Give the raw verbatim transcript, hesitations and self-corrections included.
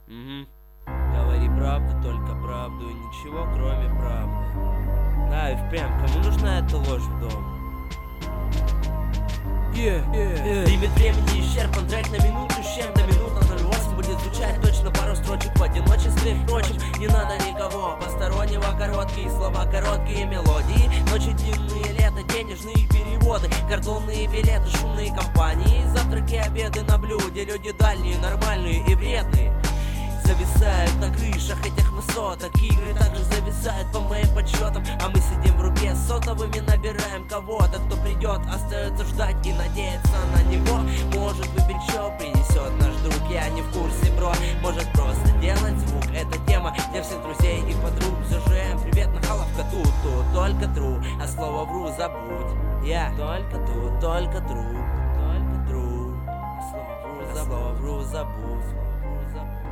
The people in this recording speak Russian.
Угу. Говори правду, только правду и ничего, кроме правды. Да, и впрямь, кому нужна эта ложь в дом? Yeah, yeah, yeah. Лимит времени исчерпан, трек на минуту с чем-то, минута ноль восемь будет звучать точно пару строчек в одиночестве. Впрочем, не надо никого постороннего, короткие слова, короткие мелодии. Ночи длинные, лето, денежные переводы, картонные билеты, шумные компании, завтраки, обеды на блюде, люди дальние, нормальные и вредные зависают на крышах этих высоток. Игры также зависают по моим подсчетам, а мы сидим в руке с сотовыми, набираем кого-то, кто придет, остается ждать и надеяться на него. Может выбить, что принесет наш друг, я не в курсе, бро. Может просто делать звук, эта тема для всех друзей и подруг. ЗЖМ, привет, нахаловка тут, тут только true, а слово вру забудь. Я только тут, только true, только true, а слово вру забудь, слово вру забудь, слово вру забудь.